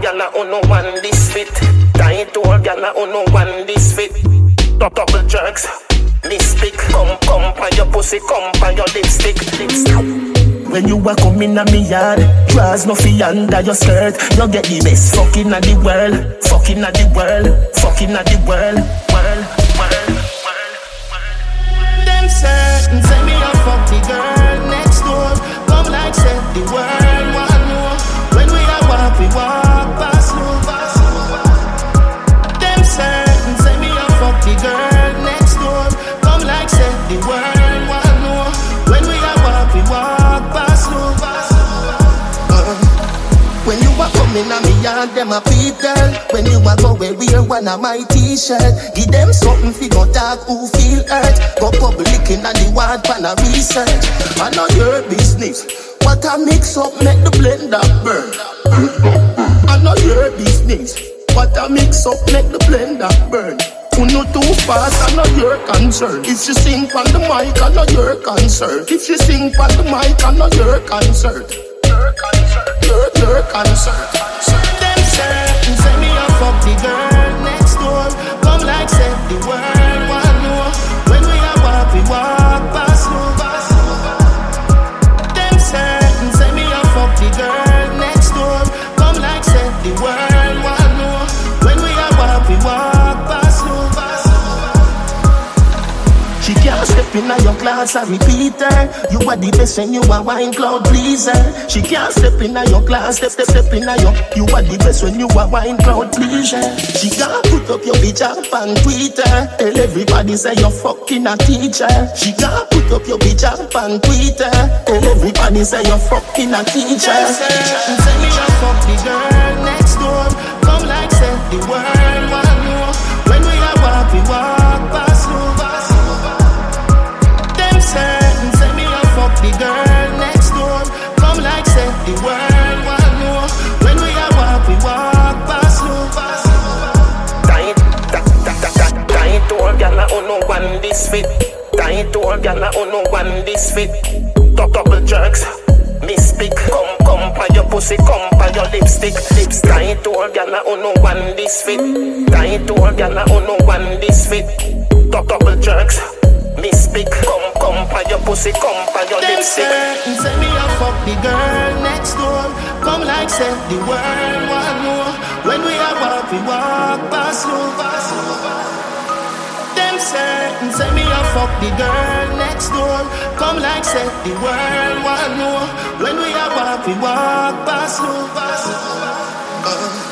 gyal who no want this fit. Tight to a gyal who no want this fit. Double jerks, mistake. Come on your pussy, come on your lipstick. When you a come in a me yard, draws no fi under your skirt. You get the best fucking of the world, fucking of the world, fucking of the world, world. Them certain say me a fuck the girl next door. Come like say the world want know. When we a walk past slow. Them certain say me a fuck the girl next door. Come like say the world want know. When we a walk past slow. When you a coming a me yard, them a peep girl. When you a go where wear one of my t-shirt, give them something fi go talk who feel hurt. Go public in a the ward pan a research. I know your business. What I mix up make the blender burn. I know your business. What I mix up make the blender burn. Who know too fast, I know your concern. If she sing on the mic, I know your concern. If she sing on the mic, I know your concern. Your concern. Them certain say me a fuck the girl next door. Come like say the world want know. When we walk past slow. Them certain say me a fuck the girl next door. Come like say the world want know. When we walk past slow. She can't step in your class, I repeat her. You are the best when you are wine cloud pleaser. She can't step in your class, step in your. You are the best when you are wine cloud pleaser. She can't put up your bitch up on Twitter. Tell everybody say you're fucking a teacher. She can't put up your bitch up on Twitter. Tell everybody say you're fucking a teacher. Say me a fuck the girl next door. Come like say the world want know. When we walk past slow. Certain say me a fuck the girl next door. Come like say the world want know. When we walk past slow. Tight to a gyal who no want this fit. Tight to a gyal who no want this fit. Double jerks, mistake. Come on your pussy, come on your lipstick. Lips tight to a gyal who no want this fit. Tight to a gyal who no want this fit. Double jerks. Mistake, come on your pussy, come on your lipstick. Them say me a fuck the girl next door. Come like say the world want know. When we walk past slow. Them say me a fuck the girl next door. Come like say the world want know. When we walk past slow.